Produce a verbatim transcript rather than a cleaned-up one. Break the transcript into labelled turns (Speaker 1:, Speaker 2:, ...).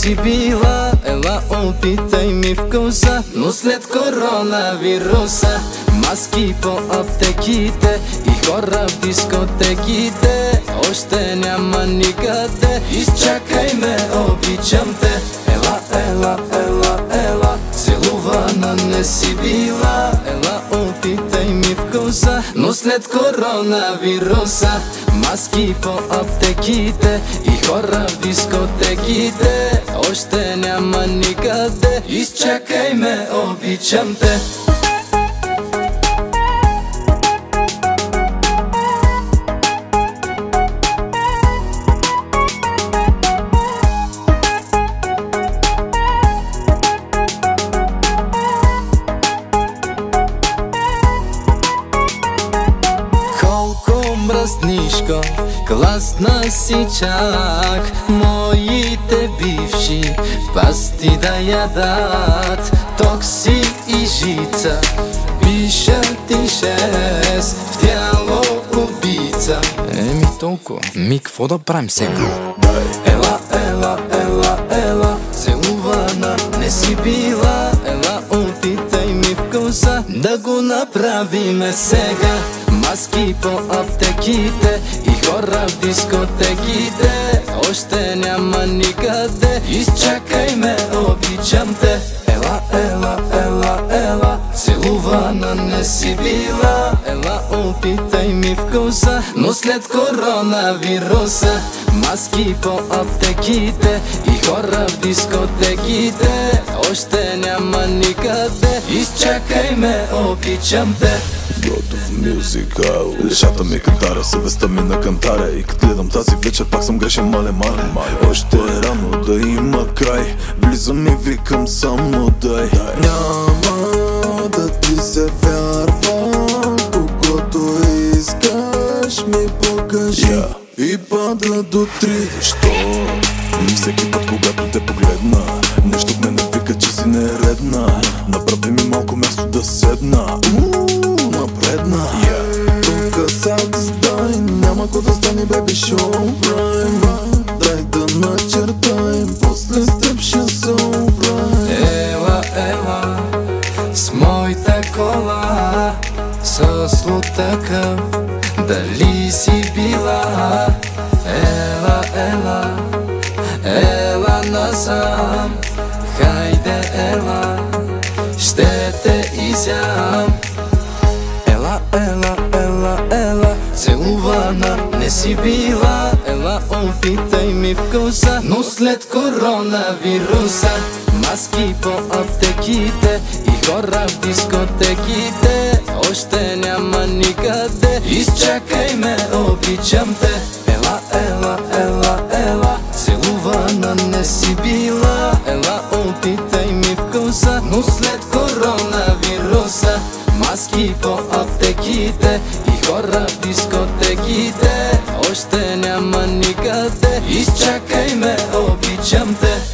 Speaker 1: си била, ела опитай ми вкуса. Но след коронавируса маски по аптеките и хора в дискотеките още няма никъде. Изчакай ме, обичам те. Ела, ела, ела, ела, целувана не си била, ела опитай ми вкуса. Но след коронавируса маски по аптеките и хора в дискотеките още няма никъде. Изчакай ме, обичам те. Мръснишко, класна си чак, моите бивши пасти да ядат. Токси и жица, пишат и шест, в тяло убийца.
Speaker 2: Еми толкова, ми какво да правим сега?
Speaker 1: Ела, ела, ела, ела, целувана не си била, ела опитай ми вкуса, да го направиме сега. Маски по аптеките и хора в дискотеките още няма никъде. Изчакай ме, обичам те. Ела, ела, ела, ела, целувана не си била, ела опитай ми вкуса. Но след коронавируса маски по аптеките и хора в дискотеките още няма никъде. Изчакай ме, обичам те.
Speaker 3: Готов мюзикал. Лешата ми кантара, съвестта ми на кантара. И като гледам тази вечер, пак съм грешен, мале, мале, мале. Още е рано да има край. Влизам и викам само дай. Няма да ти се вярвам, когато искаш ми покажи. Yeah. И пада до три. Защо? Всеки път, когато те погледна, нещо в мене вика, че си нередна. Направи ми малко място да седна. Напредна, yeah. Тука сега стай, няма ко да стане, беби, шоу прайм. Дай да начертаем, после с теб ще се оправим.
Speaker 1: Ела, ела, с моята кола, с лутъкъв, дали си била? Ела, ела, ела насам, хайде ела, ще те изям. Ела, ела, ела, ела, целувана не си била, ела опитай ми вкуса. Но след коронавируса маски по аптеките и хора в дискотеките още няма никъде. Изчакай ме, обичам те. Ела, ела, ела, ела, целувана не си била, ела опитай ми вкуса. Но след коронавируса маски по аптеките и хора в дискотеките още няма никъде. Изчакай ме, обичам те.